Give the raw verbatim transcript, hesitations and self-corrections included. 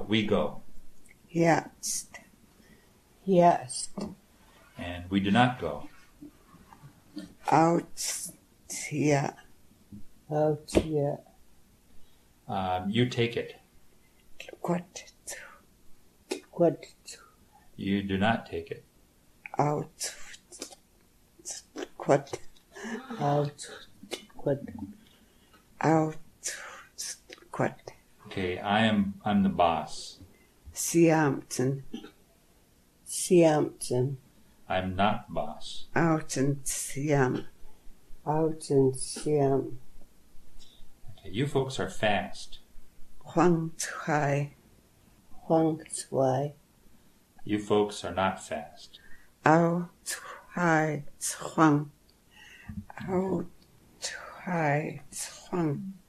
we go. Jetzt. Yes. And we do not go. Out here. Out here. Um, you take it. What? What? You do not take it. Out. What? Out. What? Out. What? Okay, I am I'm the boss. Siamten. Siamten. I'm not boss. Out and Siam. Out and Siam. Okay, you folks are fast. Huang Chai. Huang Zwei. You folks are not fast. Out Chai Huang. Out Chai Huang.